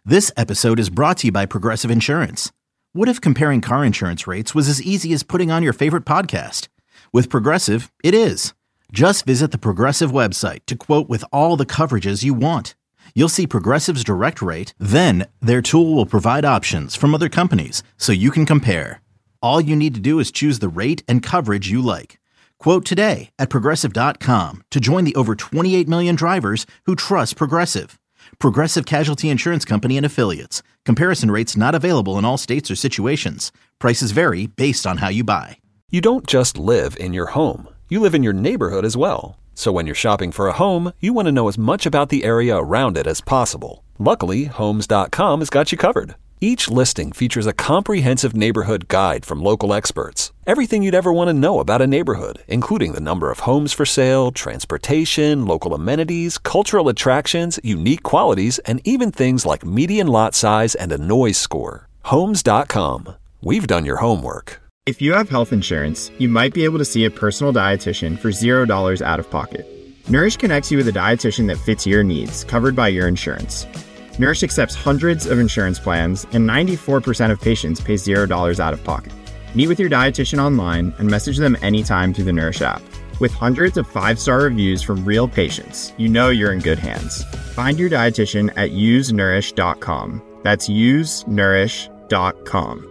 This episode is brought to you by Progressive Insurance. What if comparing car insurance rates was as easy as putting on your favorite podcast? With Progressive, it is. Just visit the Progressive website to quote with all the coverages you want. You'll see Progressive's direct rate, then their tool will provide options from other companies so you can compare. All you need to do is choose the rate and coverage you like. Quote today at Progressive.com to join the over 28 million drivers who trust Progressive. Progressive Casualty Insurance Company and Affiliates. Comparison rates not available in all states or situations. Prices vary based on how you buy. You don't just live in your home. You live in your neighborhood as well. So when you're shopping for a home, you want to know as much about the area around it as possible. Luckily, Homes.com has got you covered. Each listing features a comprehensive neighborhood guide from local experts. Everything you'd ever want to know about a neighborhood, including the number of homes for sale, transportation, local amenities, cultural attractions, unique qualities, and even things like median lot size and a noise score. Homes.com. We've done your homework. If you have health insurance, you might be able to see a personal dietitian for $0 out of pocket. Nourish connects you with a dietitian that fits your needs, covered by your insurance. Nourish accepts hundreds of insurance plans, and 94% of patients pay $0 out of pocket. Meet with your dietitian online and message them anytime through the Nourish app. With hundreds of 5-star reviews from real patients, you know you're in good hands. Find your dietitian at usenourish.com. That's usenourish.com.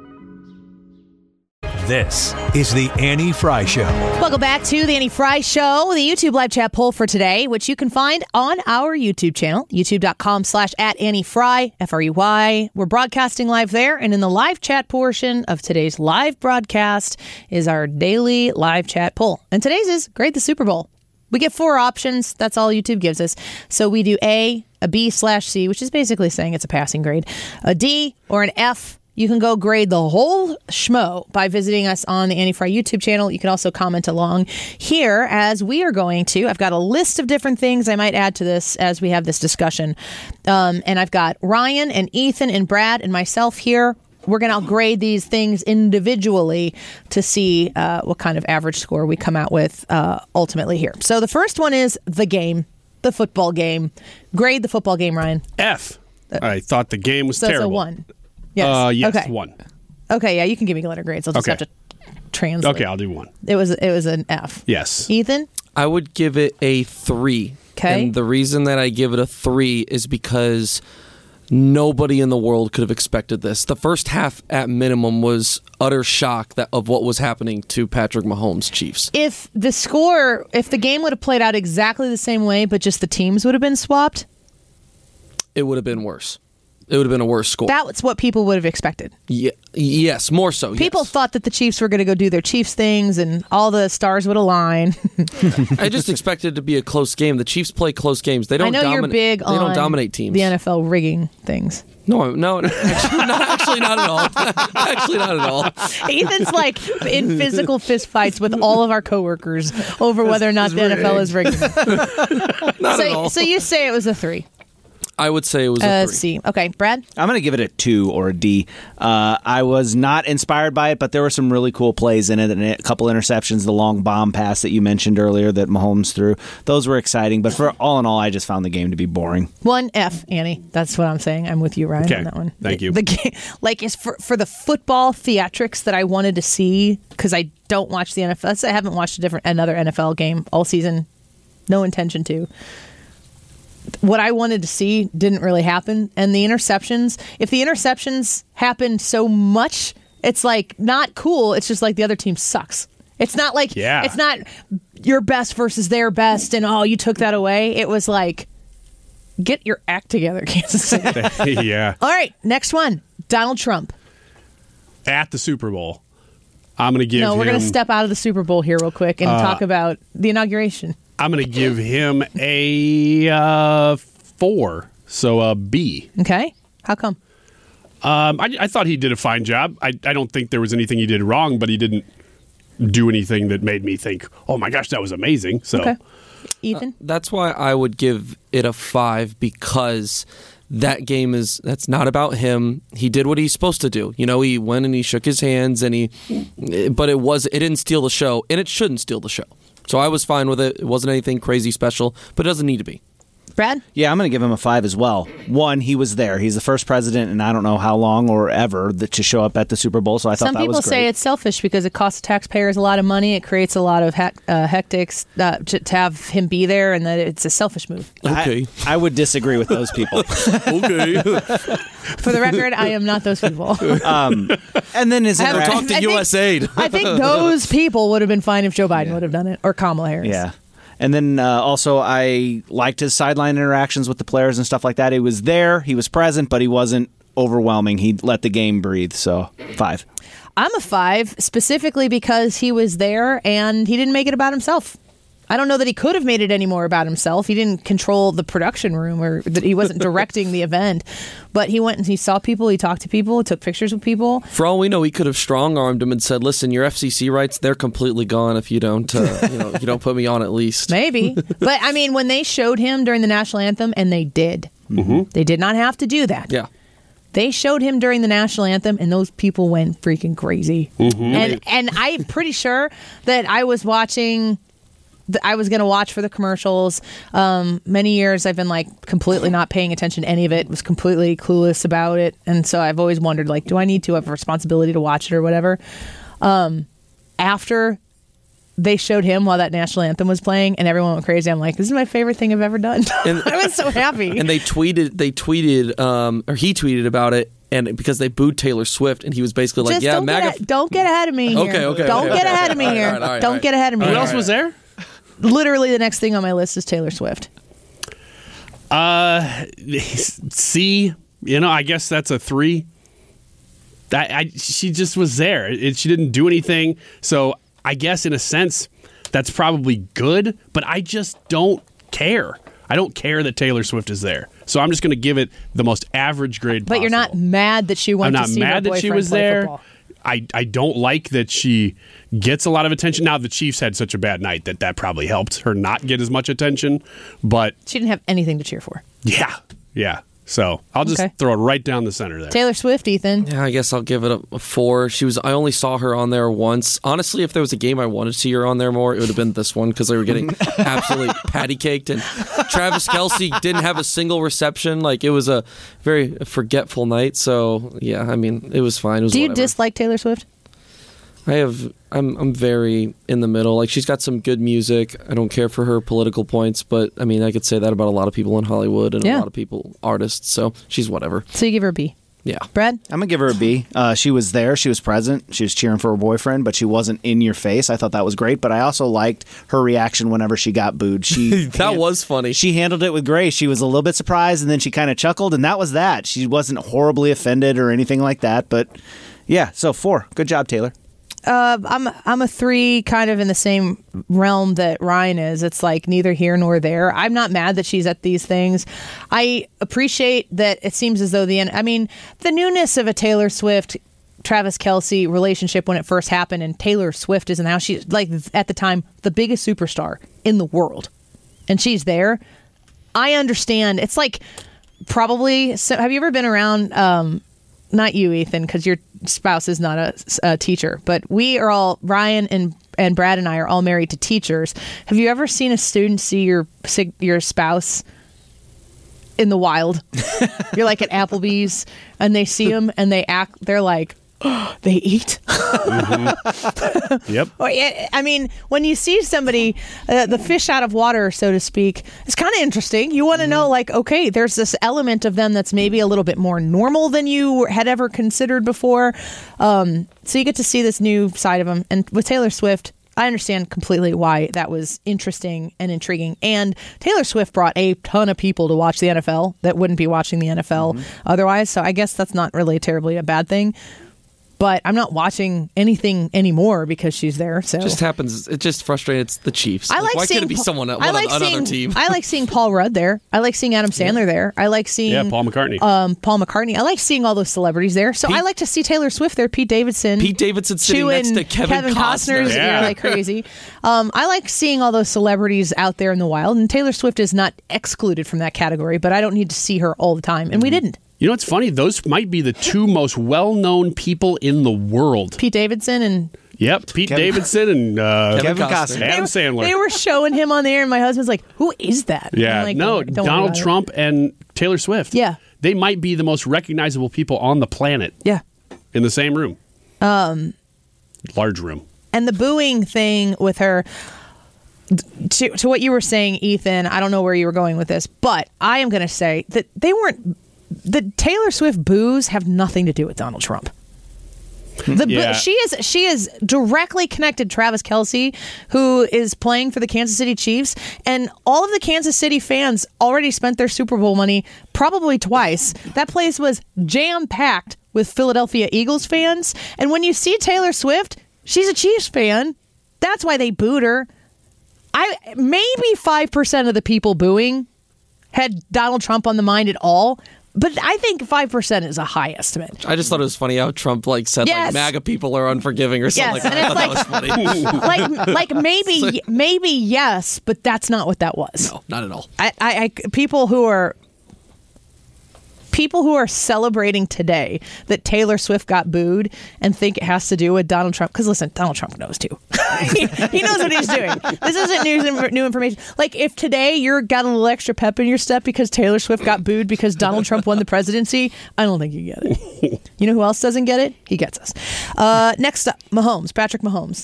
This is the Annie Fry Show. Welcome back to the Annie Fry Show, the YouTube live chat poll for today, which you can find on our YouTube channel, youtube.com/@AnnieFry, F-R-E-Y. We're broadcasting live there, and in the live chat portion of today's live broadcast is our daily live chat poll. And today's is grade the Super Bowl. We get 4 options. That's all YouTube gives us. So we do a B/C, which is basically saying it's a passing grade, a D, or an F. You can go grade the whole schmo by visiting us on the Annie Fry YouTube channel. You can also comment along here as we are going to. I've got a list of different things I might add to this as we have this discussion. And I've got Ryan and Ethan and Brad and myself here. We're going to grade these things individually to see what kind of average score we come out with ultimately here. So the first one is the game, the football game. Grade the football game, Ryan. F. I thought the game was terrible. So it's a 1. Yes. Yes, okay. 1. Okay, yeah, you can give me letter grades. I'll just have to translate. Okay, I'll do 1. It was an F. Yes. Ethan? I would give it a 3. Okay. And the reason that I give it a 3 is because nobody in the world could have expected this. The first half, at minimum, was utter shock of what was happening to Patrick Mahomes' Chiefs. If the game would have played out exactly the same way, but just the teams would have been swapped? It would have been worse. It would have been a worse score. That's what people would have expected. Yes, more so. People thought that the Chiefs were going to go do their Chiefs things and all the stars would align. I just expected it to be a close game. The Chiefs play close games. They don't. I know you're big on. They don't dominate teams. The NFL rigging things. No, actually not at all. Actually, not at all. Ethan's like in physical fistfights with all of our coworkers over whether or not the NFL is rigging. Not at all. So you say it was a 3. I would say it was a 3. C. Okay, Brad? I'm going to give it a 2 or a D. I was not inspired by it, but there were some really cool plays in it, and a couple interceptions, the long bomb pass that you mentioned earlier that Mahomes threw. Those were exciting, but for all in all, I just found the game to be boring. 1 F, Annie. That's what I'm saying. I'm with you, Ryan, on that one. Thank you. The game, like, is for the football theatrics that I wanted to see, because I don't watch the NFL. I haven't watched another NFL game all season. No intention to. What I wanted to see didn't really happen. And the interceptions, if the interceptions happen so much, it's like not cool. It's just like the other team sucks. It's not like, It's not your best versus their best and, you took that away. It was like, get your act together, Kansas City. Yeah. All right, next one. Donald Trump. At the Super Bowl, I'm going to give him... No, we're going to step out of the Super Bowl here real quick and talk about the inauguration. I'm going to give him a 4, so a B. Okay. How come? I thought he did a fine job. I don't think there was anything he did wrong, but he didn't do anything that made me think, oh my gosh, that was amazing. So, okay. Ethan? That's why I would give it a 5, because that game that's not about him. He did what he's supposed to do. He went and he shook his hands but it didn't steal the show, and it shouldn't steal the show. So I was fine with it. It wasn't anything crazy special, but it doesn't need to be. Brad? Yeah, I'm going to give him a 5 as well. One, he was there. He's the first president in I don't know how long or ever to show up at the Super Bowl, so I thought Some that was people great. say it's selfish because it costs taxpayers a lot of money. It creates a lot of hectics to have him be there, and that it's a selfish move. Okay. I would disagree with those people. Okay. For the record, I am not those people. And then his I haven't interaction. Talk to USAID. I think those people would have been fine if Joe Biden would have done it, or Kamala Harris. Yeah. And then also, I liked his sideline interactions with the players and stuff like that. He was there, he was present, but he wasn't overwhelming. He let the game breathe. So 5. I'm a 5, specifically because he was there and he didn't make it about himself. I don't know that he could have made it any more about himself. He didn't control the production room, or that he wasn't directing the event. But he went and he saw people, he talked to people, took pictures with people. For all we know, he could have strong-armed him and said, "Listen, your FCC rights, they're completely gone if you don't, you don't put me on at least." Maybe. But, I mean, when they showed him during the national anthem, and they did. Mm-hmm. They did not have to do that. Yeah. They showed him during the national anthem, and those people went freaking crazy. Mm-hmm. And I'm pretty sure that I was watching... I was going to watch for the commercials. Many years I've been like completely not paying attention to any of it, was completely clueless about it. And so I've always wondered, like, do I need to have a responsibility to watch it or whatever? After they showed him while that national anthem was playing and everyone went crazy, I'm like, this is my favorite thing I've ever done. And I was so happy. And he tweeted about it. And because they booed Taylor Swift, and he was basically like, Just MAGA. don't get ahead of me here. Okay. Don't get ahead of me here. All right. Don't get ahead of me Who here. else was there? Literally the next thing on my list is Taylor Swift. C. I guess that's a 3. She just was there. She didn't do anything. So I guess in a sense, that's probably good. But I just don't care. I don't care that Taylor Swift is there. So I'm just going to give it the most average grade possible. But you're not mad that she went to see her boyfriend that she was play there. football. I don't like that she gets a lot of attention. Now, the Chiefs had such a bad night that probably helped her not get as much attention. But she didn't have anything to cheer for. Yeah. So I'll just throw it right down the center there. Taylor Swift, Ethan. Yeah, I guess I'll give it a 4. I only saw her on there once. Honestly, if there was a game I wanted to see her on there more, it would have been this one because they were getting absolutely patty caked. And Travis Kelce didn't have a single reception. Like, it was a very forgetful night. So yeah, I mean, it was fine. It was Do you whatever. dislike Taylor Swift? I'm very in the middle. Like, she's got some good music. I don't care for her political points, but I mean, I could say that about a lot of people in Hollywood and a lot of people, artists. So she's whatever. So you give her a B. Yeah. Brad? I'm going to give her a B. She was there. She was present. She was cheering for her boyfriend, but she wasn't in your face. I thought that was great, but I also liked her reaction whenever she got booed. That was funny. She handled it with grace. She was a little bit surprised, and then she kind of chuckled, and that was that. She wasn't horribly offended or anything like that, but yeah, so 4. Good job, Taylor. I'm a 3, kind of in the same realm that Ryan is. It's like neither here nor there. I'm not mad that she's at these things. I appreciate that it seems as though the newness of a Taylor Swift Travis Kelce relationship when it first happened, and Taylor Swift is now, she's like at the time the biggest superstar in the world, and she's there. I understand. It's like probably. So have you ever been around? Not you, Ethan, because your spouse is not a teacher, but we are all, Ryan and Brad and I are all married to teachers. Have you ever seen a student see your spouse in the wild? You're like at Applebee's and they see him and they're like, oh, they eat? Mm-hmm. Yep. I mean, when you see somebody, the fish out of water, so to speak, it's kind of interesting. You want to know, like, okay, there's this element of them that's maybe a little bit more normal than you had ever considered before. So you get to see this new side of them. And with Taylor Swift, I understand completely why that was interesting and intriguing. And Taylor Swift brought a ton of people to watch the NFL that wouldn't be watching the NFL otherwise. So I guess that's not really terribly a bad thing. But I'm not watching anything anymore because she's there. So it just happens. It's just frustrating. It's the Chiefs. I like why seeing can't it be someone I like another seeing, team? I like seeing Paul Rudd there. I like seeing Adam Sandler there. I like seeing Paul McCartney. Paul McCartney. I like seeing all those celebrities there. So I like to see Taylor Swift there. Pete Davidson sitting next to Kevin Costner's ear like crazy. I like seeing all those celebrities out there in the wild. And Taylor Swift is not excluded from that category. But I don't need to see her all the time. And we didn't. You know what's funny? Those might be the 2 most well-known people in the world. Pete Davidson and Yep, Pete Davidson and Kevin Costner. Adam Sandler. They were showing him on the air, and my husband's like, "Who is that?" Yeah, I'm like, no, don't worry Donald about Trump and Taylor Swift. Yeah. They might be the most recognizable people on the planet it. Yeah. in the same room. Large room. And the booing thing with her, to what you were saying, Ethan, I don't know where you were going with this, but I am going to say that the Taylor Swift boos have nothing to do with Donald Trump. Yeah. She is directly connected to Travis Kelce, who is playing for the Kansas City Chiefs, and all of the Kansas City fans already spent their Super Bowl money probably twice. That place was jam-packed with Philadelphia Eagles fans, and when you see Taylor Swift, she's a Chiefs fan. That's why they booed her. Maybe 5% of the people booing had Donald Trump on the mind at all. But I think 5% is a high estimate. I just thought it was funny how Trump said Yes. MAGA people are unforgiving or something Yes, like that. and I it's thought that was funny. maybe yes, but that's not what that was. No, not at all. People who are celebrating today that Taylor Swift got booed and think it has to do with Donald Trump. Because listen, Donald Trump knows too. he knows what he's doing. This isn't new information. Like if today you're got a little extra pep in your step because Taylor Swift got booed because Donald Trump won the presidency, I don't think you get it. You know who else doesn't get it? He gets us. Next up, Patrick Mahomes.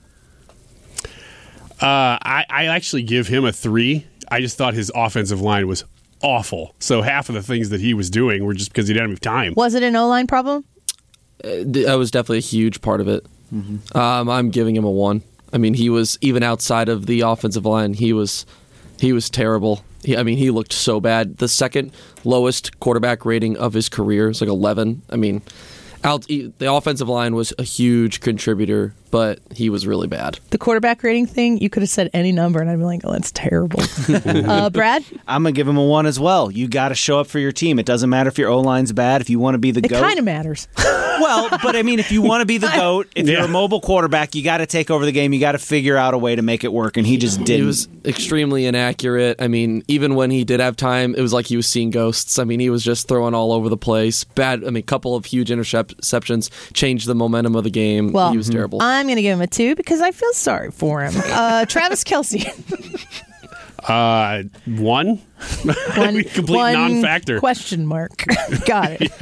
I actually give him a 3. I just thought his offensive line was awful. So half of the things that he was doing were just because he didn't have time. Was it an O-line problem? That was definitely a huge part of it. Mm-hmm. I'm giving him a 1. I mean, he was, even outside of the offensive line, he was terrible. He looked so bad. The second lowest quarterback rating of his career is 11. I mean, the offensive line was a huge contributor, but he was really bad. The quarterback rating thing, you could have said any number, and I'd be like, oh, that's terrible. Brad? I'm going to give him a 1 as well. You got to show up for your team. It doesn't matter if your O-line's bad. If you want to be the GOAT. It kind of matters. Well, but I mean, if you want to be the GOAT, if you're a mobile quarterback, you got to take over the game. You got to figure out a way to make it work, and he just didn't. He was extremely inaccurate. I mean, even when he did have time, it was like he was seeing ghosts. I mean, he was just throwing all over the place. Bad. A couple of huge interceptions changed the momentum of the game. Well, he was terrible. I'm going to give him a 2 because I feel sorry for him. Travis Kelce. 1. Complete non-factor. Question mark. Got it.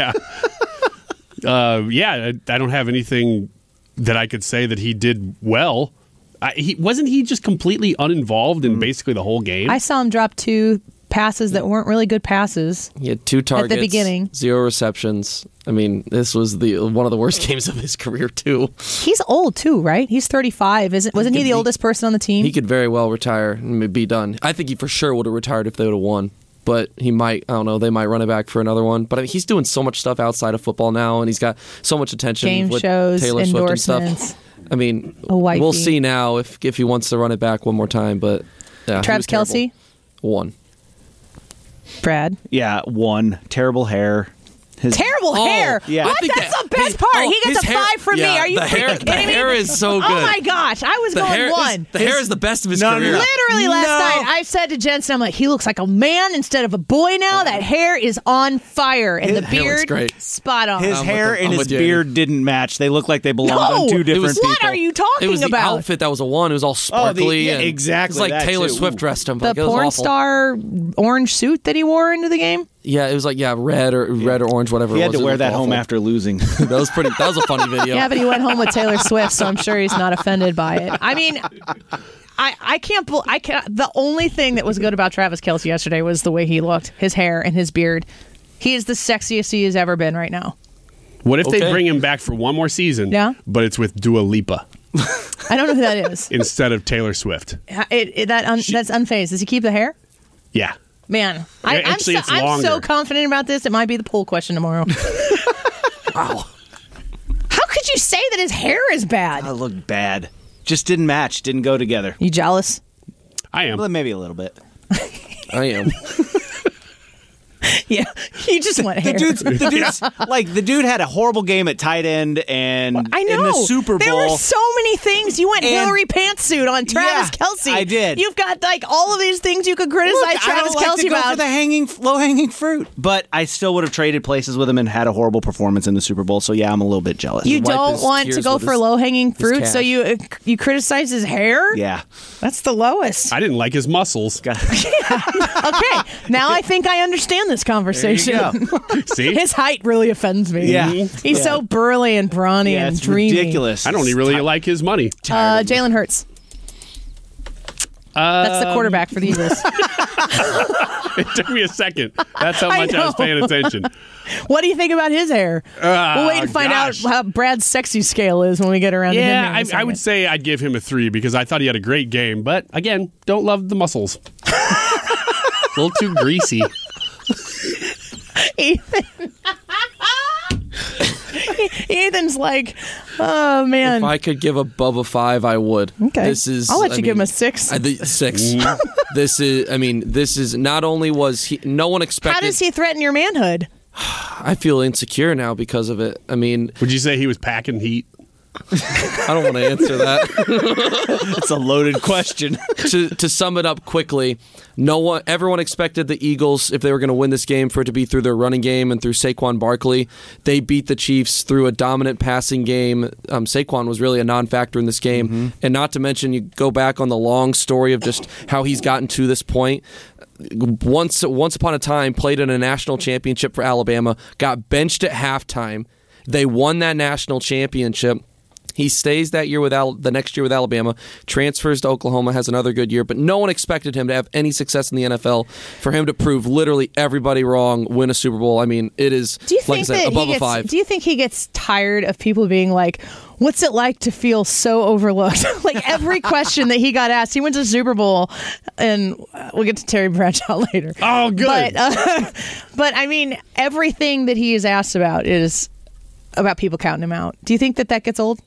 Yeah. I don't have anything that I could say that he did well. Wasn't he just completely uninvolved in basically the whole game? I saw him drop 2 passes that weren't really good passes. He had 2 targets at the beginning, 0 receptions. I mean, this was one of the worst games of his career too. He's old too, right? He's 35. Wasn't he the oldest person on the team? He could very well retire and be done. I think he for sure would have retired if they would have won. But he might, I don't know, they might run it back for another one. But I mean, he's doing so much stuff outside of football now, and he's got so much attention Game with shows, Taylor Swift and endorsements. stuff. I mean, we'll see now if he wants to run it back one more time. But yeah, Travis Kelce? 1. Brad? Yeah, 1. Terrible hair. Terrible hair. Yeah. What? That's the best part. He gets a 5 from me. Are you freaking kidding me? The hair is so good. Oh my gosh. I was going 1. The hair is the best of his career. Literally last night, I said to Jensen, I'm like, he looks like a man instead of a boy now. That hair is on fire. And the beard, spot on. His hair and his beard didn't match. They look like they belonged on 2 different people. What are you talking about? It was the outfit that was a 1. It was all sparkly. Exactly. It was like Taylor Swift dressed him. The porn star orange suit that he wore into the game? Yeah, it was like red or orange, whatever. He had to wear that home after losing. That was a funny video. Yeah, but he went home with Taylor Swift, so I'm sure he's not offended by it. I mean, I can't. The only thing that was good about Travis Kelce yesterday was the way he looked, his hair and his beard. He is the sexiest he has ever been right now. What if they bring him back for one more season? Yeah, but it's with Dua Lipa. I don't know who that is. Instead of Taylor Swift. That's unfazed. Does he keep the hair? Yeah. Man, I'm so confident about this. It might be the poll question tomorrow. Wow. How could you say that his hair is bad? It looked bad. Just didn't match. Didn't go together. You jealous? I am. Well, maybe a little bit. I am. Yeah, he just went hair. The dude had a horrible game at tight end, and I know. in the Super Bowl. There were so many things. You went Hillary Pantsuit on Travis Kelce. I did. You've got all of these things you could criticize Travis Kelce to go about. for the low-hanging fruit. But I still would have traded places with him and had a horrible performance in the Super Bowl. So yeah, I'm a little bit jealous. You don't want to go for low-hanging fruit, so you criticize his hair? Yeah. That's the lowest. I didn't like his muscles. Okay, now I think I understand this conversation. See? His height really offends me. Yeah. He's so burly and brawny and it's dreamy. ridiculous. I don't really like his money. Jalen Hurts. That's the quarterback for the Eagles. It took me a second. That's how much I was paying attention. What do you think about his hair? We'll wait and find out how Brad's sexy scale is when we get around to him. Yeah, I would say I'd give him a 3 because I thought he had a great game. But again, don't love the muscles. A little too greasy. Ethan's like, oh man. If I could give a Bubba 5, I would. Okay. I'll let you give him a 6. 6. This is not only was he, no one expected. How does he threaten your manhood? I feel insecure now because of it. I mean, would you say he was packing heat? I don't want to answer that. That's a loaded question. To sum it up quickly, everyone expected the Eagles, if they were going to win this game, for it to be through their running game and through Saquon Barkley. They beat the Chiefs through a dominant passing game. Saquon was really a non-factor in this game. And not to mention, you go back on the long story of just how he's gotten to this point. Once upon a time, played in a national championship for Alabama, got benched at halftime. They won that national championship. He stays that year the next year with Alabama, transfers to Oklahoma, has another good year, but no one expected him to have any success in the NFL. For him to prove literally everybody wrong, win a Super Bowl, I mean, it is, like I said, above a 5. Do you think he gets tired of people being like, what's it like to feel so overlooked? Like every question that he got asked, he went to the Super Bowl, and we'll get to Terry Bradshaw later. Oh, good. But I mean, everything that he is asked about is about people counting him out. Do you think that gets old?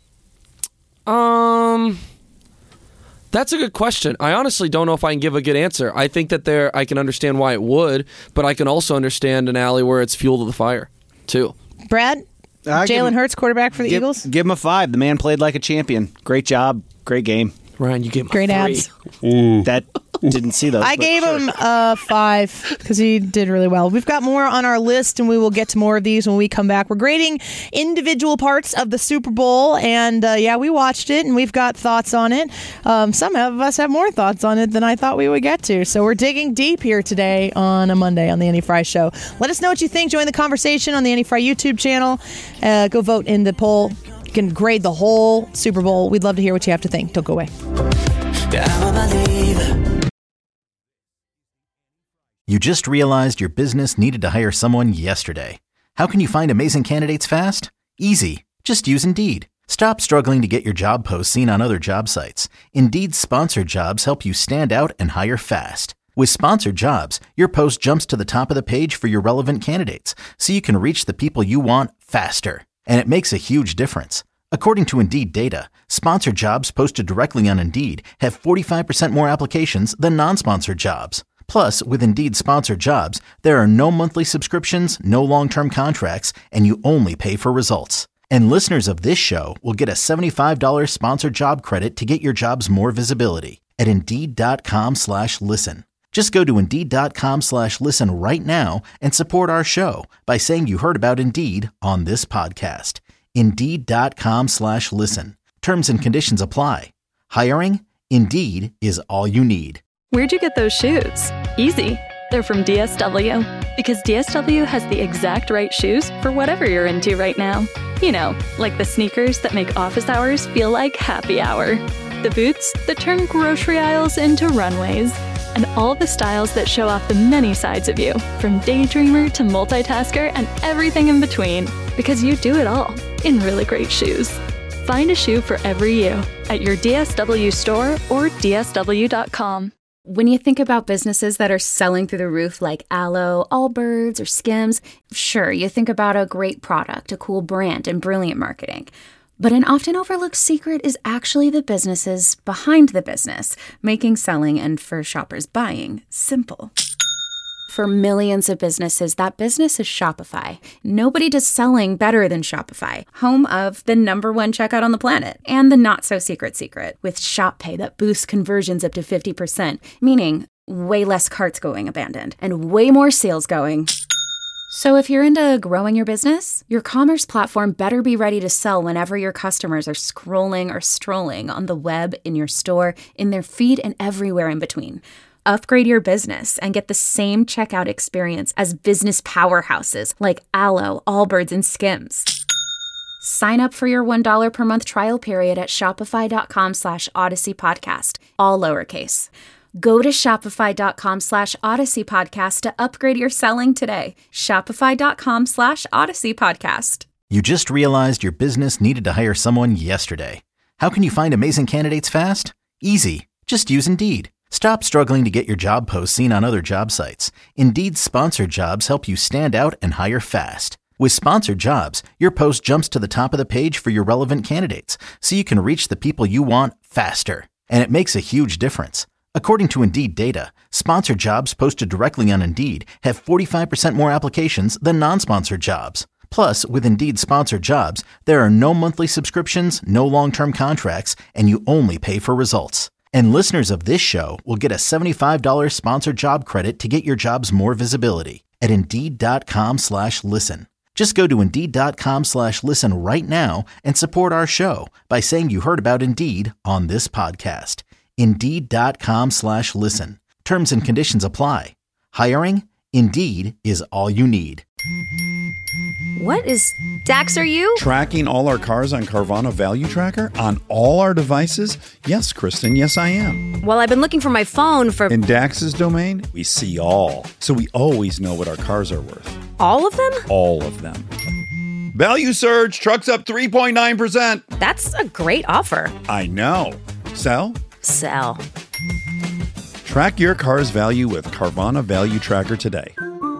That's a good question. I honestly don't know if I can give a good answer. I think that I can understand why it would, but I can also understand an alley where it's fuel to the fire, too. Brad? Jalen Hurts, quarterback for the Eagles? Give him a 5. The man played like a champion. Great job. Great game. Ryan, you gave him great a 3. abs. That didn't see those. I gave him a 5 because he did really well. We've got more on our list, and we will get to more of these when we come back. We're grading individual parts of the Super Bowl, and we watched it, and we've got thoughts on it. Some of us have more thoughts on it than I thought we would get to. So we're digging deep here today on a Monday on the Annie Fry Show. Let us know what you think. Join the conversation on the Annie Fry YouTube channel. Go vote in the poll. You can grade the whole Super Bowl. We'd love to hear what you have to think. Don't go away. You just realized your business needed to hire someone yesterday. How can you find amazing candidates fast? Easy. Just use Indeed. Stop struggling to get your job posts seen on other job sites. Indeed's sponsored jobs help you stand out and hire fast. With sponsored jobs, your post jumps to the top of the page for your relevant candidates, so you can reach the people you want faster. And it makes a huge difference. According to Indeed data, sponsored jobs posted directly on Indeed have 45% more applications than non-sponsored jobs. Plus, with Indeed sponsored jobs, there are no monthly subscriptions, no long-term contracts, and you only pay for results. And listeners of this show will get a $75 sponsored job credit to get your jobs more visibility at Indeed.com/listen. Just go to Indeed.com/listen right now and support our show by saying you heard about Indeed on this podcast. Indeed.com/listen. Terms and conditions apply. Hiring? Indeed is all you need. Where'd you get those shoes? Easy. They're from DSW. Because DSW has the exact right shoes for whatever you're into right now. You know, like the sneakers that make office hours feel like happy hour. The boots that turn grocery aisles into runways. And all the styles that show off the many sides of you, from daydreamer to multitasker and everything in between. Because you do it all in really great shoes. Find a shoe for every you at your DSW store or DSW.com. When you think about businesses that are selling through the roof like Aloe, Allbirds, or Skims, sure, you think about a great product, a cool brand, and brilliant marketing. But an often overlooked secret is actually the businesses behind the business, making selling and for shoppers buying simple. For millions of businesses, that business is Shopify. Nobody does selling better than Shopify, home of the #1 checkout on the planet and the not-so-secret secret with Shop Pay that boosts conversions up to 50%, meaning way less carts going abandoned and way more sales going. So if you're into growing your business, your commerce platform better be ready to sell whenever your customers are scrolling or strolling on the web, in your store, in their feed, and everywhere in between. Upgrade your business and get the same checkout experience as business powerhouses like Alo, Allbirds, and Skims. Sign up for your $1 per month trial period at shopify.com/Odyssey Podcast, all lowercase. Go to shopify.com/Odyssey Podcast to upgrade your selling today. Shopify.com/Odyssey Podcast. You just realized your business needed to hire someone yesterday. How can you find amazing candidates fast? Easy. Just use Indeed. Stop struggling to get your job posts seen on other job sites. Indeed's sponsored jobs help you stand out and hire fast. With sponsored jobs, your post jumps to the top of the page for your relevant candidates, so you can reach the people you want faster. And it makes a huge difference. According to Indeed data, sponsored jobs posted directly on Indeed have 45% more applications than non-sponsored jobs. Plus, with Indeed sponsored jobs, there are no monthly subscriptions, no long-term contracts, and you only pay for results. And listeners of this show will get a $75 sponsored job credit to get your jobs more visibility at Indeed.com/listen. Just go to Indeed.com/listen right now and support our show by saying you heard about Indeed on this podcast. Indeed.com/listen. Terms and conditions apply. Hiring? Indeed is all you need. What is Dax, are you? Tracking all our cars on Carvana Value Tracker on all our devices? Yes, Kristen, yes I am. Well, I've been looking for my phone for... In Dax's domain, we see all. So we always know what our cars are worth. All of them? All of them. Value surge, trucks up 3.9%. That's a great offer. I know. Sell? Sell. Track your car's value with Carvana Value Tracker today.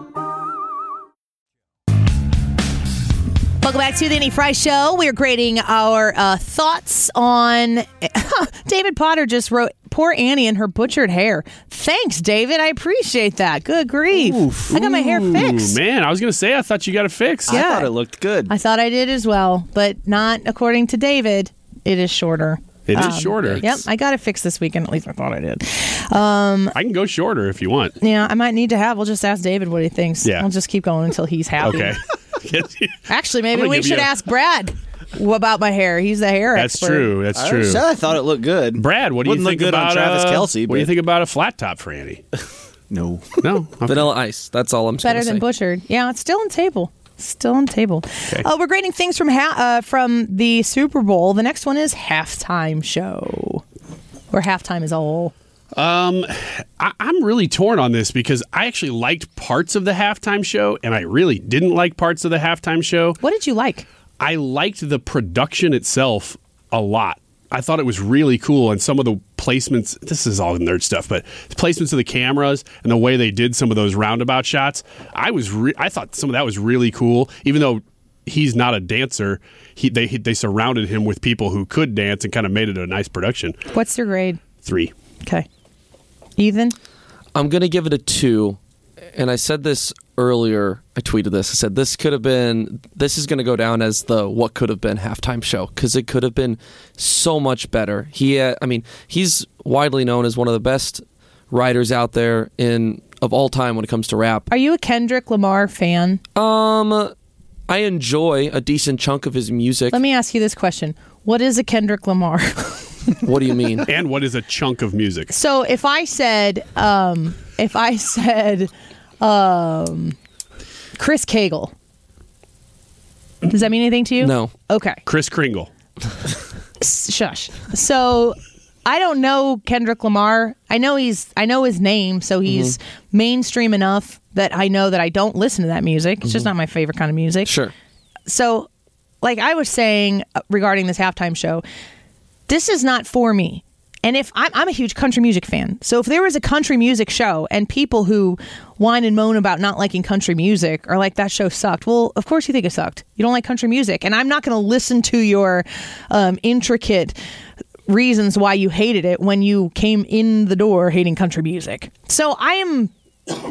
Welcome back to the Annie Fry Show. We're grading our thoughts on... David Potter just wrote, poor Annie and her butchered hair. Thanks, David. I appreciate that. Good grief. I got my hair fixed. Man, I was going to say, I thought you got it fixed. I thought it looked good. I thought I did as well, but not according to David. It is shorter. It is shorter. Yep, I got it fixed this weekend. At least I thought I did. I can go shorter if you want. Yeah, I might need to have. We'll just ask David what he thinks. Yeah. We'll just keep going until he's happy. Okay. Actually, maybe we should ask Brad about my hair. He's the hair expert. That's true. I thought it looked good. Brad, what do you think look good about on Travis Kelce? What do you think about a flat top for Annie? No. Okay. Vanilla ice. That's all I'm saying. Better than butchered. Yeah, it's still on table. Still on table. Okay. We're grading things from the Super Bowl. The next one is halftime show, where halftime is all. I'm really torn on this because I actually liked parts of the halftime show, and I really didn't like parts of the halftime show. What did you like? I liked the production itself a lot. I thought it was really cool, and some of the placements, this is all nerd stuff, but the placements of the cameras and the way they did some of those roundabout shots, I thought some of that was really cool, even though he's not a dancer. They surrounded him with people who could dance and kind of made it a nice production. What's your grade? 3. Okay. Ethan? I'm going to give it a 2. And I said this earlier. I tweeted this. I said this is going to go down as the what could have been halftime show because it could have been so much better. He's widely known as one of the best writers out there of all time when it comes to rap. Are you a Kendrick Lamar fan? I enjoy a decent chunk of his music. Let me ask you this question. What is a Kendrick Lamar? What do you mean? And what is a chunk of music? So if I said Chris Cagle, does that mean anything to you? No. Okay. Chris Kringle. Shush. So I don't know Kendrick Lamar. I know his name, so he's mainstream enough that I know that I don't listen to that music. It's just not my favorite kind of music. Sure. So, like I was saying regarding this halftime show, this is not for me. And if I'm a huge country music fan, so if there was a country music show and people who whine and moan about not liking country music are like, that show sucked. Well, of course you think it sucked. You don't like country music. And I'm not going to listen to your intricate reasons why you hated it when you came in the door hating country music. So I am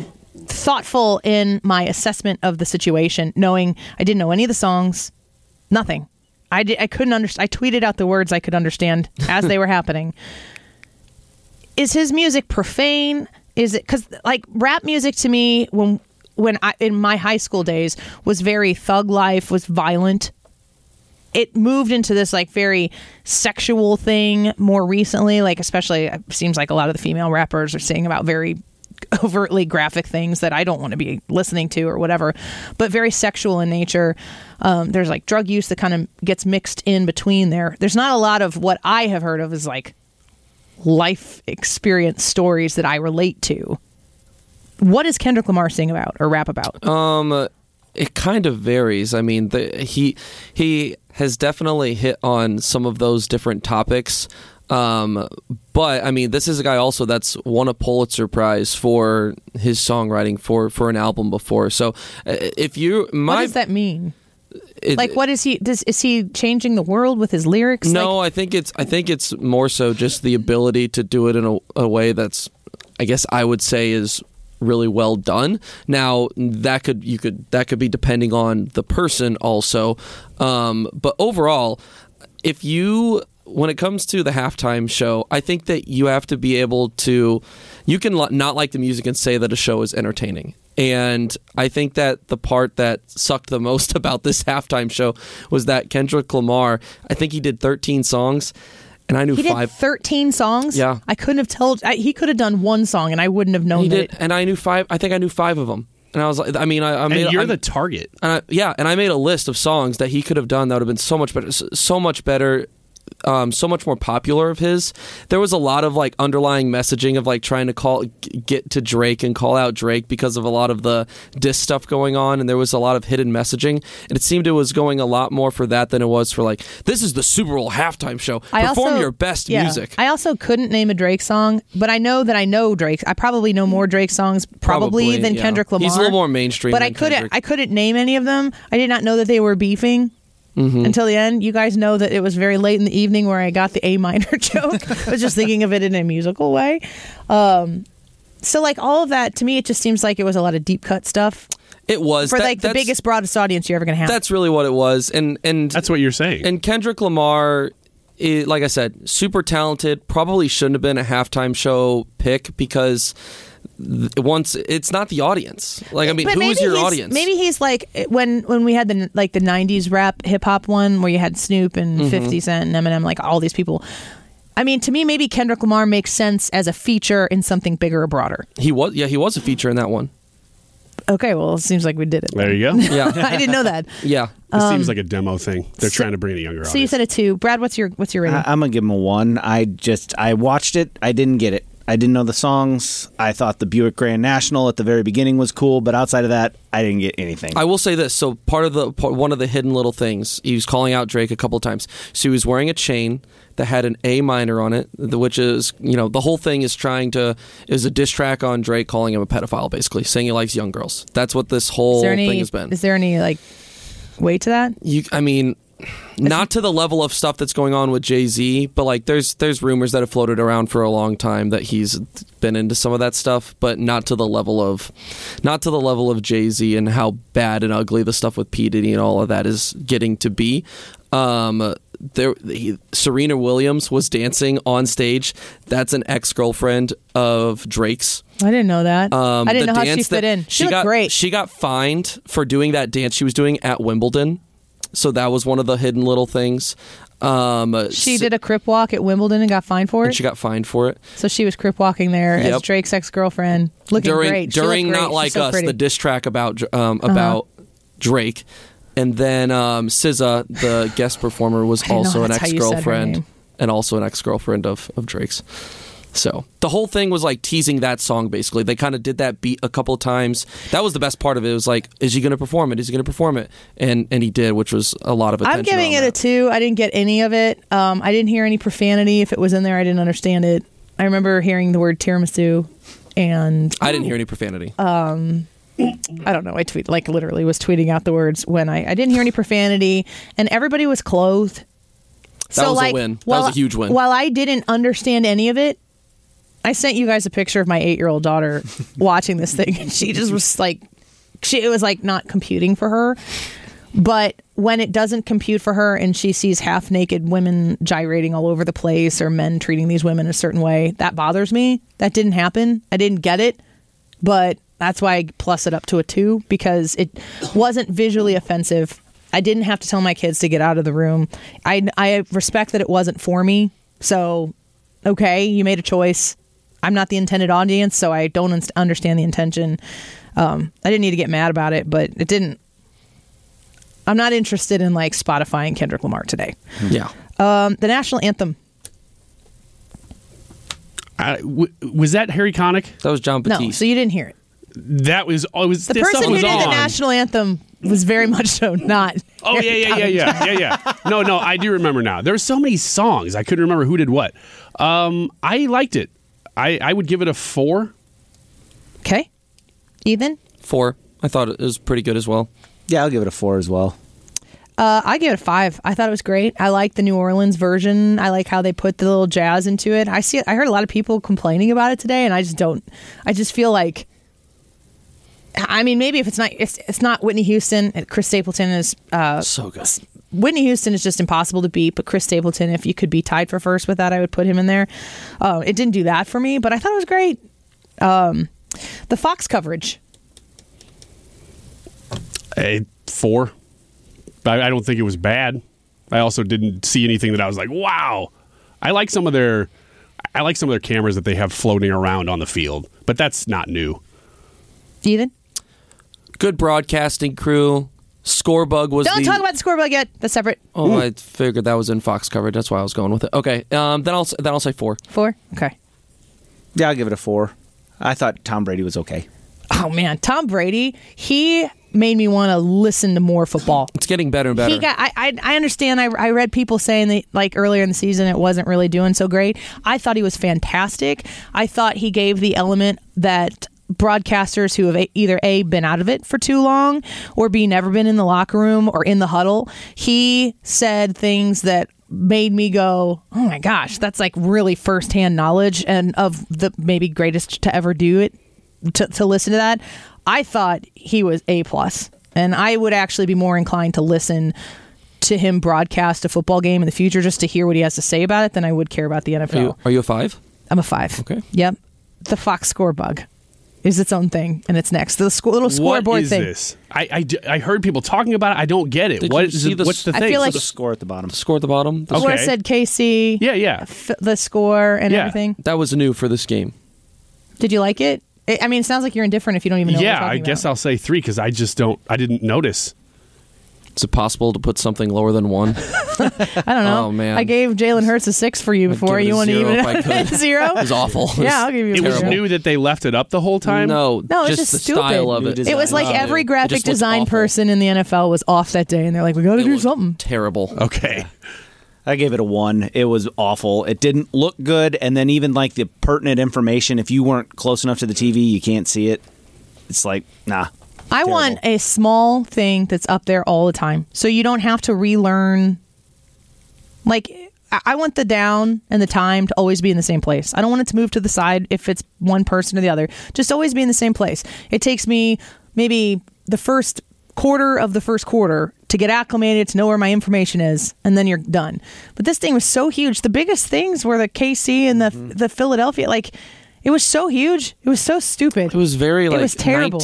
thoughtful in my assessment of the situation, knowing I didn't know any of the songs, nothing. I couldn't understand. I tweeted out the words I could understand as they were happening. Is his music profane? Is it because like rap music to me when I in my high school days was very thug life, was violent. It moved into this like very sexual thing more recently, like especially it seems like a lot of the female rappers are saying about very overtly graphic things that I don't want to be listening to or whatever, but very sexual in nature. There's like drug use that kind of gets mixed in between there. There's not a lot of what I have heard of as like life experience stories that I relate to. What does Kendrick Lamar sing about or rap about? It kind of varies. I mean, he has definitely hit on some of those different topics. But I mean, this is a guy also that's won a Pulitzer Prize for his songwriting for an album before. So if you, what does that mean? Like, what is he? Is he changing the world with his lyrics? No, I think it's more so just the ability to do it in a way that's, I guess I would say, is really well done. Now that could be depending on the person also. But overall, when it comes to the halftime show, I think that you have to be able to, you can not like the music and say that a show is entertaining. And I think that the part that sucked the most about this halftime show was that Kendrick Lamar, I think he did 13 songs. And I knew he 5. Did 13 songs? Yeah. I couldn't have told. He could have done one song and I wouldn't have known he that. Did, and I knew 5. I think I knew 5 of them. And I was like, I mean, I made. And you're the target. And I made a list of songs that he could have done that would have been so much better. So much more popular of his. There was a lot of like underlying messaging of like trying to get to Drake and call out Drake because of a lot of the diss stuff going on, and there was a lot of hidden messaging, and it seemed it was going a lot more for that than it was for like, this is the Super Bowl halftime show. Perform your best music. I also couldn't name a Drake song, but I know that I know Drake. I probably know more Drake songs probably than Kendrick Lamar. He's a little more mainstream. But I couldn't name any of them. I did not know that they were beefing. Mm-hmm. Until the end. You guys know that it was very late in the evening where I got the A minor joke. I was just thinking of it in a musical way. So like all of that, to me, it just seems like it was a lot of deep cut stuff. It was. For like the biggest, broadest audience you're ever going to have. That's really what it was. And that's what you're saying. And Kendrick Lamar, like I said, super talented, probably shouldn't have been a halftime show pick because once it's not the audience. Like, I mean, who's your audience? Maybe he's like when we had the 90s rap hip hop one where you had Snoop and 50 Cent and Eminem, like all these people. I mean, to me, maybe Kendrick Lamar makes sense as a feature in something bigger or broader. He was a feature in that one. Okay, well, it seems like we did it. There you go. Yeah, I didn't know that. Yeah, it seems like a demo thing. They're trying to bring a younger audience. So you said a 2. Brad, what's your rating? I'm gonna give him a 1. I watched it. I didn't get it. I didn't know the songs. I thought the Buick Grand National at the very beginning was cool, but outside of that, I didn't get anything. I will say this. So one of the hidden little things, he was calling out Drake a couple of times. So he was wearing a chain that had an A minor on it, which is, the whole thing is is a diss track on Drake calling him a pedophile, basically, saying he likes young girls. That's what this whole thing has been. Is there any like weight to that? Not to the level of stuff that's going on with Jay-Z, but like there's rumors that have floated around for a long time that he's been into some of that stuff, but not to the level of Jay-Z and how bad and ugly the stuff with P. Diddy and all of that is getting to be. Serena Williams was dancing on stage. That's an ex-girlfriend of Drake's. I didn't know that. I didn't know how she fit in. She looked great. She got fined for doing that dance she was doing at Wimbledon. So that was one of the hidden little things. She did a crip walk at Wimbledon and got fined for it? And she got fined for it. So she was crip walking there as Drake's ex-girlfriend, looking great. During Not Like Us, the diss track about Drake. And then SZA, the guest performer, was also an ex-girlfriend. And also an ex-girlfriend of Drake's. So the whole thing was like teasing that song, basically. They kind of did that beat a couple of times. That was the best part of it. It was like, is he going to perform it? Is he going to perform it? And he did, which was a lot of attention. I'm giving it a 2. I didn't get any of it. I didn't hear any profanity. If it was in there, I didn't understand it. I remember hearing the word tiramisu, and I didn't hear any profanity. I don't know. I literally was tweeting out the words when I didn't hear any profanity, and everybody was clothed. That was a win. That was a huge win. While I didn't understand any of it, I sent you guys a picture of my 8-year-old daughter watching this thing, and she just was like, it was like not computing for her. But when it doesn't compute for her and she sees half-naked women gyrating all over the place or men treating these women a certain way, that bothers me. That didn't happen. I didn't get it. But that's why I plus it up to a 2, because it wasn't visually offensive. I didn't have to tell my kids to get out of the room. I respect that it wasn't for me. So, okay, you made a choice. I'm not the intended audience, so I don't understand the intention. I didn't need to get mad about it, but it didn't. I'm not interested in like Spotify and Kendrick Lamar today. Yeah. The national anthem. Was that Harry Connick? That was John Batiste. No, so you didn't hear it. That was the person who did the national anthem was very much so not. Oh yeah. No, I do remember now. There were so many songs I couldn't remember who did what. I liked it. I would give it a 4. Okay, Ethan. 4. I thought it was pretty good as well. Yeah, I'll give it a 4 as well. I give it a 5. I thought it was great. I like the New Orleans version. I like how they put the little jazz into it. I heard a lot of people complaining about it today, and I just don't. I just feel like. I mean, maybe if it's not Whitney Houston. Chris Stapleton is so good. Whitney Houston is just impossible to beat, but Chris Stapleton, if you could be tied for first with that, I would put him in there. It didn't do that for me, but I thought it was great. The Fox coverage. A 4. I don't think it was bad. I also didn't see anything that I was like, wow. I like some of their cameras that they have floating around on the field, but that's not new. Ethan? Good broadcasting crew. Scorebug was Don't talk about the Scorebug yet. That's separate. Oh, I figured that was in Fox coverage. That's why I was going with it. Okay, then I'll say 4. 4? Okay. Yeah, I'll give it a 4. I thought Tom Brady was okay. Oh, man. Tom Brady, he made me want to listen to more football. It's getting better and better. I understand. I read people saying that like earlier in the season it wasn't really doing so great. I thought he was fantastic. I thought he gave the element that broadcasters who have either A, been out of it for too long, or B, never been in the locker room or in the huddle. He said things that made me go, oh my gosh, that's like really firsthand knowledge and of the maybe greatest to ever do it, to listen to that. I thought he was A+, and I would actually be more inclined to listen to him broadcast a football game in the future just to hear what he has to say about it than I would care about the NFL. Are you a 5? I'm a 5. Okay. Yep. The Fox Scorebug is its own thing, and it's next. The little scoreboard thing. What is this? I heard people talking about it. I don't get it. What's the thing? I feel like the score at the bottom. The score at the bottom. The score said KC. Yeah. The score and everything. That was new for this game. Did you like it? I mean, it sounds like you're indifferent if you don't even know what we're talking about. I guess I'll say 3 because I didn't notice. Is it possible to put something lower than 1? I don't know. Oh, man. I gave Jalen Hurts a 6 for you before. You want to even 0? It was awful. Yeah, I'll give you a 0. It was new that they left it up the whole time? No, it's just the stupid. style of it. It was like every graphic design person in the NFL was off that day, and they're like, we got to do something. Terrible. Okay. I gave it a 1. It was awful. It didn't look good, and then even like the pertinent information, if you weren't close enough to the TV, you can't see it. It's like, nah. I want a small thing that's up there all the time, so you don't have to relearn. Like, I want the down and the time to always be in the same place. I don't want it to move to the side if it's one person or the other. Just always be in the same place. It takes me maybe the first quarter of the first quarter to get acclimated, to know where my information is, and then you're done. But this thing was so huge. The biggest things were the KC and the Philadelphia. Like, it was so huge. It was so stupid. It was very like it was terrible.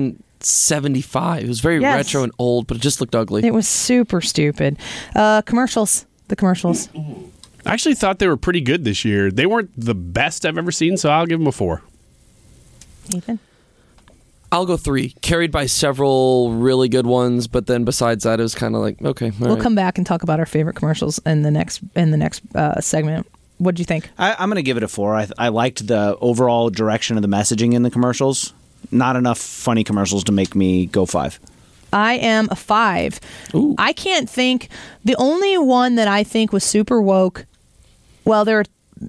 1975. It was very retro and old, but it just looked ugly. It was super stupid. Commercials. The commercials. I actually thought they were pretty good this year. They weren't the best I've ever seen, so I'll give them a 4. Ethan? I'll go 3. Carried by several really good ones, but then besides that, it was kind of like, okay. We'll come back and talk about our favorite commercials in the next segment. What do you think? I'm going to give it a 4. I liked the overall direction of the messaging in the commercials. Not enough funny commercials to make me go 5. I am a 5. Ooh. I can't think. The only one that I think was super woke. Well, there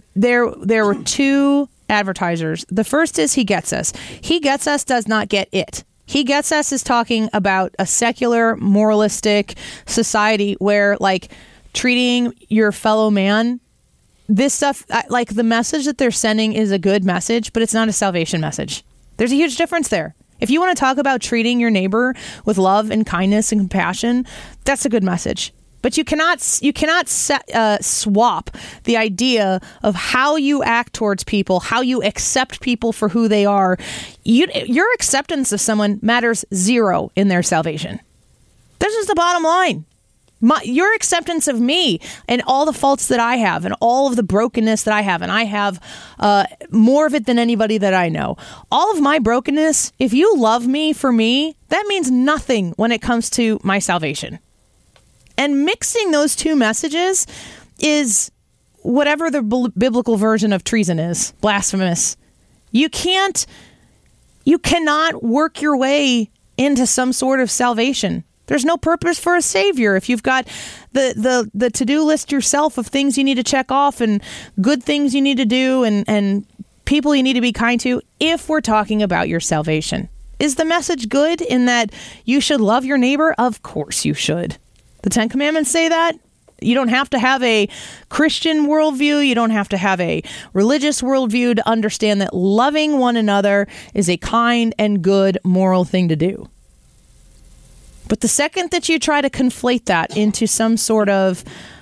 were 2 advertisers. The first is He Gets Us. He Gets Us does not get it. He Gets Us is talking about a secular, moralistic society where, like, treating your fellow man this stuff, like the message that they're sending is a good message, but it's not a salvation message. There's a huge difference there. If you want to talk about treating your neighbor with love and kindness and compassion, that's a good message. But you cannot swap the idea of how you act towards people, how you accept people for who they are. Your acceptance of someone matters zero in their salvation. This is the bottom line. Your acceptance of me and all the faults that I have and all of the brokenness that I have, and I have more of it than anybody that I know. All of my brokenness, if you love me for me, that means nothing when it comes to my salvation. And mixing those two messages is whatever the biblical version of treason is, blasphemous. You cannot work your way into some sort of salvation. There's no purpose for a savior if you've got the to-do list yourself of things you need to check off and good things you need to do and people you need to be kind to. If we're talking about your salvation, is the message good in that you should love your neighbor? Of course you should. The Ten Commandments say that. You don't have to have a Christian worldview. You don't have to have a religious worldview to understand that loving one another is a kind and good moral thing to do. But the second that you try to conflate that into some sort of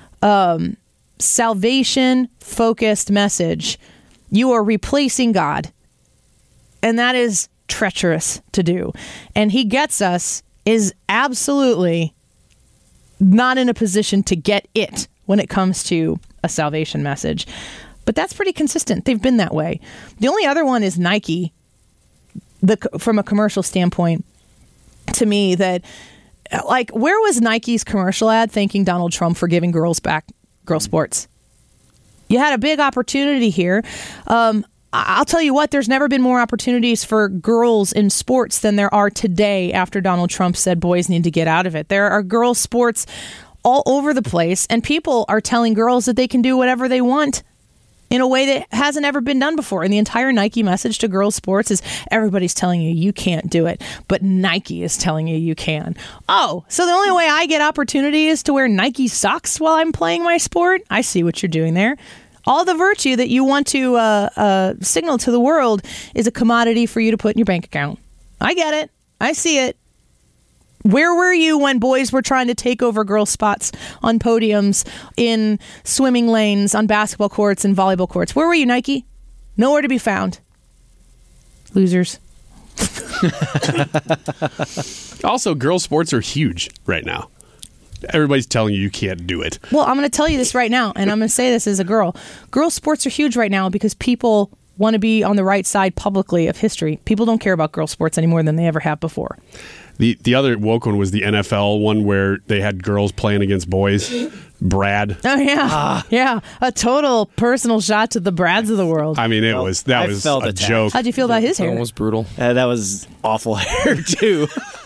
salvation-focused message, you are replacing God. And that is treacherous to do. And He gets us is absolutely not in a position to get it when it comes to a salvation message. But that's pretty consistent. They've been that way. The only other one is Nike, from a commercial standpoint, to me, that, like, where was Nike's commercial ad thanking Donald Trump for giving girls back girl sports? You had a big opportunity here. I'll tell you what, there's never been more opportunities for girls in sports than there are today after Donald Trump said boys need to get out of it. There are girls' sports all over the place, and people are telling girls that they can do whatever they want in a way that hasn't ever been done before. And the entire Nike message to girls' sports is everybody's telling you can't do it, but Nike is telling you can. Oh, so the only way I get opportunity is to wear Nike socks while I'm playing my sport? I see what you're doing there. All the virtue that you want to signal to the world is a commodity for you to put in your bank account. I get it. I see it. Where were you when boys were trying to take over girls' spots on podiums, in swimming lanes, on basketball courts and volleyball courts? Where were you, Nike? Nowhere to be found. Losers. Also, girls' sports are huge right now. Everybody's telling you can't do it. Well, I'm going to tell you this right now, and I'm going to say this as a girl. Girls' sports are huge right now because people want to be on the right side publicly of history. People don't care about girls' sports any more than they ever have before. The other woke one was the NFL one where they had girls playing against boys. Brad. Oh, yeah. Yeah. A total personal shot to the Brads of the world. I mean, that was a joke. How'd you feel about his hair? That was brutal. That was awful hair, too.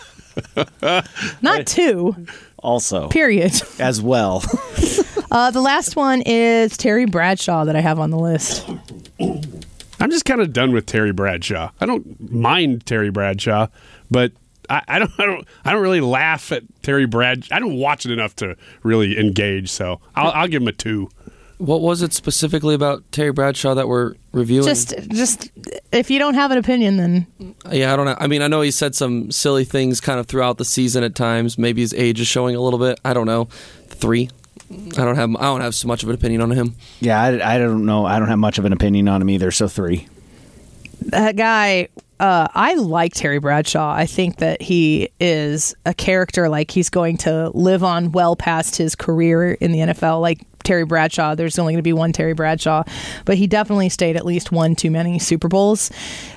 Not two. Also. Period. As well. The last one is Terry Bradshaw that I have on the list. I'm just kind of done with Terry Bradshaw. I don't mind Terry Bradshaw, but I don't really laugh at Terry Bradshaw. I don't watch it enough to really engage, so I'll give him a 2. What was it specifically about Terry Bradshaw that we're reviewing? Just if you don't have an opinion, then yeah, I don't know. I mean, I know he said some silly things kind of throughout the season at times. Maybe his age is showing a little bit. I don't know. 3. I don't have so much of an opinion on him. Yeah, I don't know. I don't have much of an opinion on him either. So 3. That guy. I like Terry Bradshaw. I think that he is a character, like he's going to live on well past his career in the NFL. Like Terry Bradshaw, there's only going to be one Terry Bradshaw, but he definitely stayed at least one too many Super Bowls.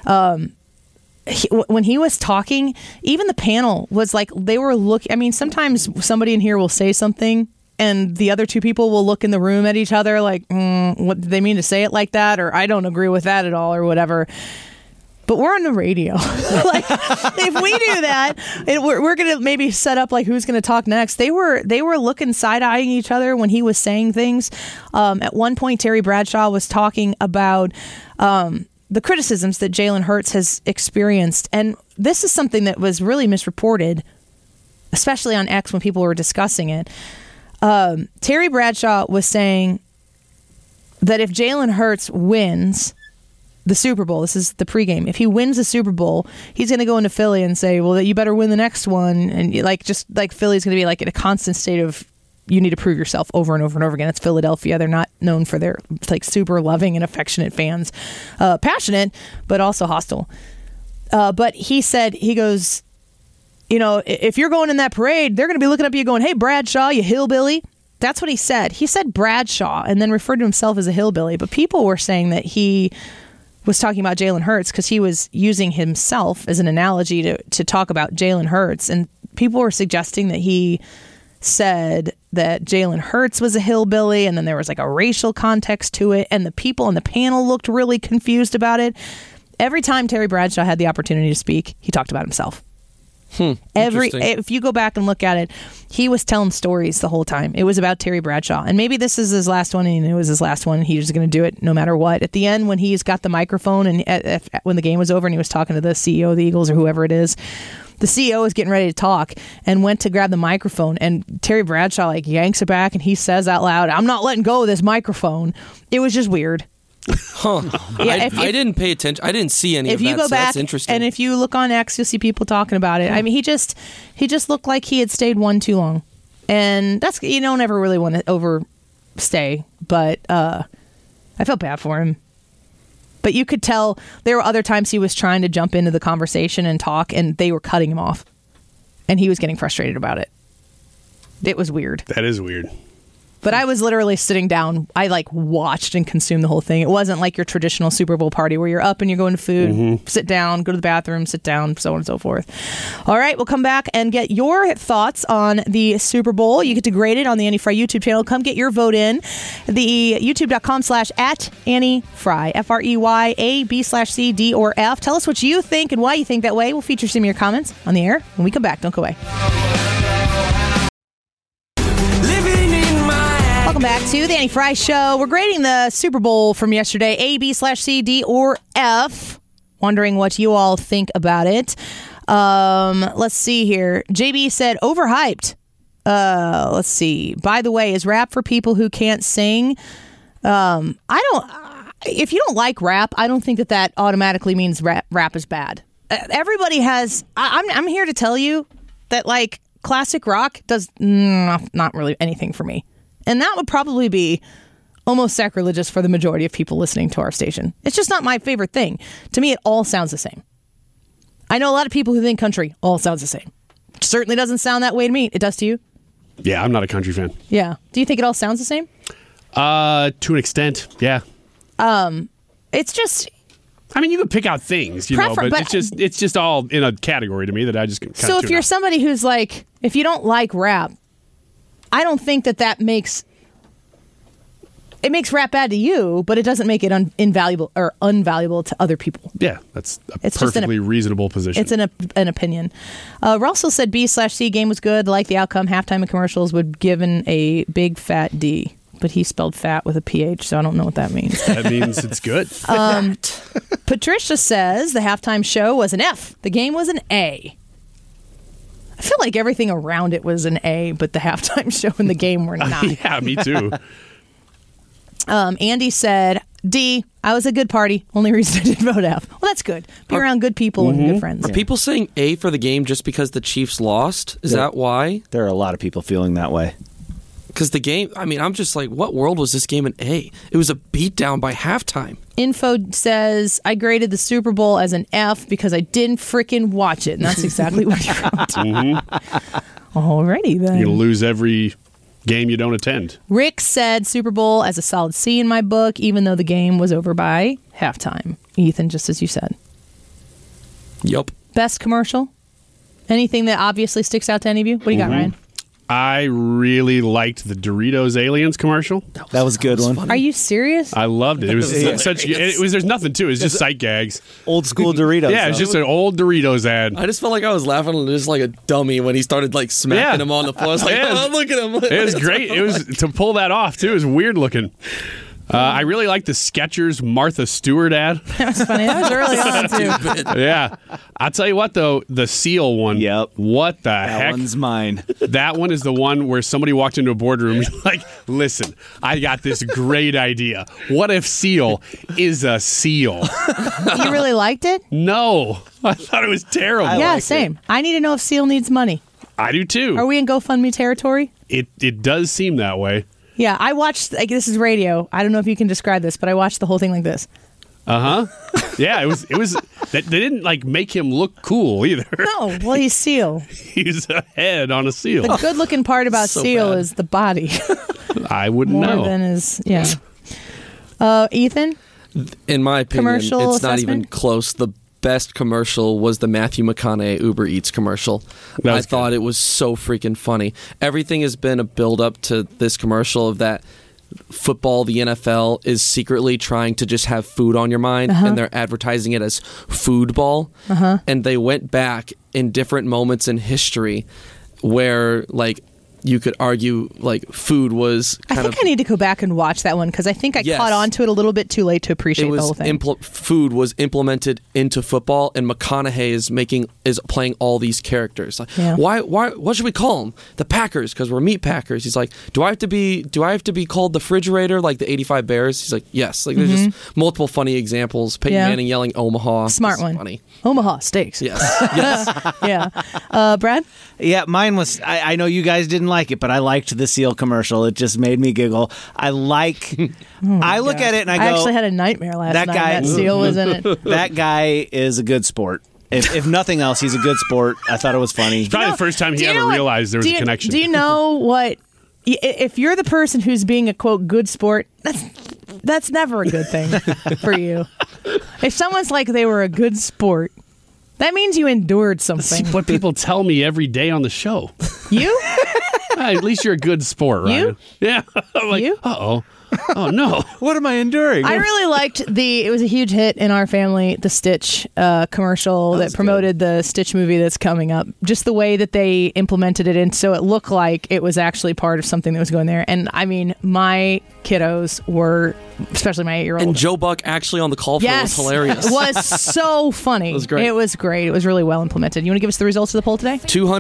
When he was talking, even the panel was like, they were looking. I mean, sometimes somebody in here will say something and the other 2 people will look in the room at each other like, what did they mean to say it like that? Or I don't agree with that at all or whatever. But we're on the radio. Like, if we do that, we're going to maybe set up like who's going to talk next. They were looking side-eyeing each other when he was saying things. At one point, Terry Bradshaw was talking about the criticisms that Jalen Hurts has experienced. And this is something that was really misreported, especially on X when people were discussing it. Terry Bradshaw was saying that if Jalen Hurts wins the Super Bowl, this is the pregame, if he wins the Super Bowl, he's going to go into Philly and say, well, you better win the next one. And just like Philly's going to be like in a constant state of, you need to prove yourself over and over and over again. It's Philadelphia. They're not known for their like super loving and affectionate fans, passionate, but also hostile. But he said, he goes, if you're going in that parade, they're going to be looking up at you going, hey, Bradshaw, you hillbilly. That's what he said. He said Bradshaw and then referred to himself as a hillbilly. But people were saying that he was talking about Jalen Hurts because he was using himself as an analogy to talk about Jalen Hurts. And people were suggesting that he said that Jalen Hurts was a hillbilly, and then there was like a racial context to it, and the people on the panel looked really confused about it. Every time Terry Bradshaw had the opportunity to speak, he talked about himself. If you go back and look at it, he was telling stories the whole time. It was about Terry Bradshaw, and maybe this is his last one, and he knew it was his last one. He was going to do it no matter what. At the end, when he's got the microphone, and when the game was over, and he was talking to the CEO of the Eagles or whoever it is, the CEO was getting ready to talk and went to grab the microphone, and Terry Bradshaw like yanks it back, and he says out loud, "I'm not letting go of this microphone." It was just weird. Huh. Yeah, I didn't pay attention. I didn't see any of that. If you go back, that's interesting. And if you look on X, you'll see people talking about it. I mean, he just looked like he had stayed one too long, and that's, you don't ever really want to overstay. But I felt bad for him. But you could tell there were other times he was trying to jump into the conversation and talk, and they were cutting him off, and he was getting frustrated about it. It was weird. That is weird. But I was literally sitting down. I watched and consumed the whole thing. It wasn't like your traditional Super Bowl party where you're up and you're going to food, sit down, go to the bathroom, sit down, so on and so forth. All right, we'll come back and get your thoughts on the Super Bowl. You get to grade it on the Annie Fry YouTube channel. Come get your vote in. The youtube.com/@AnnieFry, FREYAB/C, D, or F. Tell us what you think and why you think that way. We'll feature some of your comments on the air when we come back. Don't go away. Welcome back to the Annie Fry Show. We're grading the Super Bowl from yesterday, A/B/C, D, or F. Wondering what you all think about it. Let's see here. JB said, overhyped. Let's see. By the way, is rap for people who can't sing? If you don't like rap, I don't think that automatically means rap is bad. Everybody has, I'm here to tell you that classic rock does not really anything for me. And that would probably be almost sacrilegious for the majority of people listening to our station. It's just not my favorite thing. To me, it all sounds the same. I know a lot of people who think country all sounds the same. It certainly doesn't sound that way to me. It does to you? Yeah, I'm not a country fan. Yeah. Do you think it all sounds the same? To an extent, yeah. It's just... I mean, you can pick out things, but it's just all in a category to me that I just kind of So if you're somebody who's if you don't like rap, I don't think that makes rap bad to you, but it doesn't make it invaluable or unvaluable to other people. Yeah, that's a perfectly reasonable position. It's an opinion. Russell said B/C, game was good. Like the outcome, halftime and commercials would given a big fat D. But he spelled fat with a PH, so I don't know what that means. That means it's good. Patricia says the halftime show was an F. The game was an A. I feel like everything around it was an A, but the halftime show and the game were not. Yeah, me too. Andy said D. I was a good party. Only reason I didn't vote F. Well, that's good. Be around good people and good friends. Are people saying A for the game just because the Chiefs lost? Is that why? There are a lot of people feeling that way. Because the game, I'm just like, what world was this game an A? It was a beatdown by halftime. Info says, I graded the Super Bowl as an F because I didn't freaking watch it. And that's exactly what you wrote. Alrighty then. You're going to lose every game you don't attend. Rick said Super Bowl as a solid C in my book, even though the game was over by halftime. Ethan, just as you said. Yup. Best commercial? Anything that obviously sticks out to any of you? What do you got, Ryan? I really liked the Doritos Aliens commercial. That was a good one. Are you serious? I loved it. It was there's nothing to it. It was just sight gags. Old school Doritos. Yeah, it was just an old Doritos ad. I just felt like I was laughing just like a dummy when he started smacking him on the floor. I was like, oh, look at him. It was great. It was to pull that off too. It was weird looking. I really like the Skechers Martha Stewart ad. That was funny. That was early on, too. Yeah. I'll tell you what, though, the seal one. Yep. What the heck? That one's mine. That one is the one where somebody walked into a boardroom and was like, listen, I got this great idea. What if seal is a seal? You really liked it? No. I thought it was terrible. Yeah, same. I need to know if seal needs money. I do, too. Are we in GoFundMe territory? It does seem that way. Yeah, I watched, this is radio. I don't know if you can describe this, but I watched the whole thing like this. Uh-huh. Yeah, it was they didn't like make him look cool either. No, well, he's seal. He's a head on a seal. The good looking part about So seal bad. is the body. I wouldn't More know. than his, yeah. Ethan? In my opinion, Commercial it's not even assessment? close. The best commercial was the Matthew McConaughey Uber Eats commercial. I thought it was so freaking funny. Everything has been a build-up to this commercial of that football, the NFL, is secretly trying to just have food on your mind, and they're advertising it as food ball. And they went back in different moments in history where, like, you could argue like food was kind I need to go back and watch that one because I think I caught on to it a little bit too late to appreciate the whole thing. Food was implemented into football, and McConaughey is playing all these characters. Like, why? What should we call them? The Packers, because we're meat packers. He's like, do I have to be called the refrigerator like the '85 Bears? He's like, yes. Like there's just multiple funny examples. Peyton Manning yelling Omaha. Smart one. Funny. Omaha steaks. Yes. Yes. Yeah. Brad? Yeah, mine was, I know you guys didn't like it, but I liked the seal commercial. It just made me giggle. I look at it and I go, I actually had a nightmare last night. That seal was in it. That guy is a good sport. If nothing else, he's a good sport. I thought it was funny. It's probably the first time he ever realized there was a connection. Do you know what? If you're the person who's being a, quote, good sport, that's never a good thing for you. If someone's like they were a good sport, that means you endured something. That's what people tell me every day on the show. You? At least you're a good sport, right? You? Yeah. I'm like, uh-oh. Oh, no. What am I enduring? I really liked it was a huge hit in our family, the Stitch commercial that promoted the Stitch movie that's coming up. Just the way that they implemented it in so it looked like it was actually part of something that was going there. And I mean, my kiddos were, especially my 8-year-old. And Joe Buck actually on the call for it was hilarious. It was so funny. It was great. It was great. It was really well implemented. You want to give us the results of the poll today?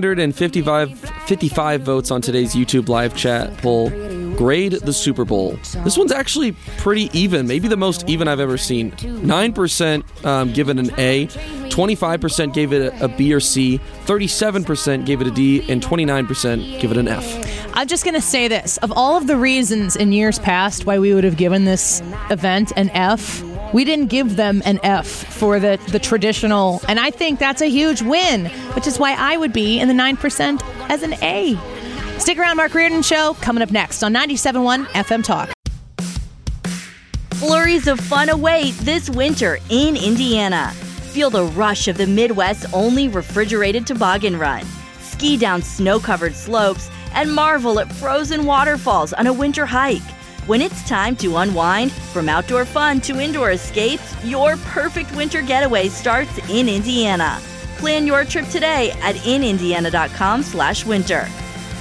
255 votes on today's YouTube live chat poll. Grade the Super Bowl. This one's actually pretty even, maybe the most even I've ever seen. 9% give it an A, 25% gave it a B or C, 37% gave it a D, and 29% give it an F. I'm just going to say this. Of all of the reasons in years past why we would have given this event an F, we didn't give them an F for the traditional, and I think that's a huge win, which is why I would be in the 9% as an A. Stick around, Mark Reardon Show, coming up next on 97.1 FM Talk. Flurries of fun await this winter in Indiana. Feel the rush of the Midwest's only refrigerated toboggan run. Ski down snow-covered slopes and marvel at frozen waterfalls on a winter hike. When it's time to unwind, from outdoor fun to indoor escapes, your perfect winter getaway starts in Indiana. Plan your trip today at inindiana.com/winter.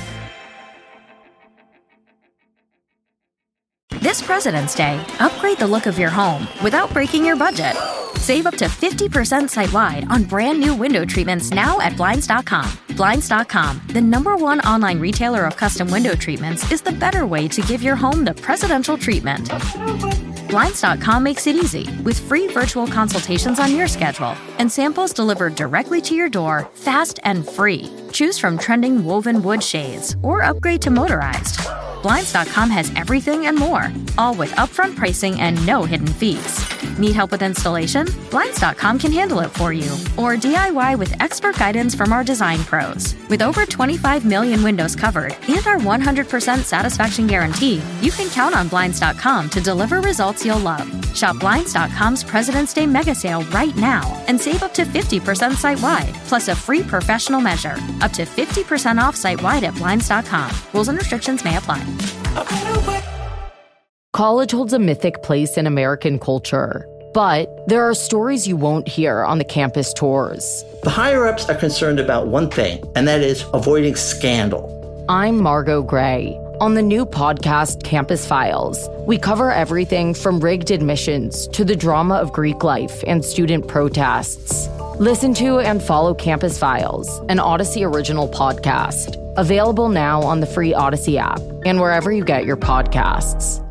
This President's Day, upgrade the look of your home without breaking your budget. Save up to 50% site-wide on brand new window treatments now at Blinds.com. Blinds.com, the #1 online retailer of custom window treatments, is the better way to give your home the presidential treatment. Blinds.com makes it easy with free virtual consultations on your schedule and samples delivered directly to your door, fast and free. Choose from trending woven wood shades or upgrade to motorized. Blinds.com has everything and more, all with upfront pricing and no hidden fees. Need help with installation? Blinds.com can handle it for you. Or DIY with expert guidance from our design pros. With over 25 million windows covered and our 100% satisfaction guarantee, you can count on Blinds.com to deliver results you'll love. Shop Blinds.com's President's Day mega sale right now and save up to 50% site-wide, plus a free professional measure. Up to 50% off site-wide at Blinds.com. Rules and restrictions may apply. College holds a mythic place in American culture, but there are stories you won't hear on the campus tours. The higher-ups are concerned about one thing, and that is avoiding scandal. I'm Margot Gray. On the new podcast, Campus Files, we cover everything from rigged admissions to the drama of Greek life and student protests. Listen to and follow Campus Files, an Odyssey original podcast. Available now on the free Odyssey app and wherever you get your podcasts.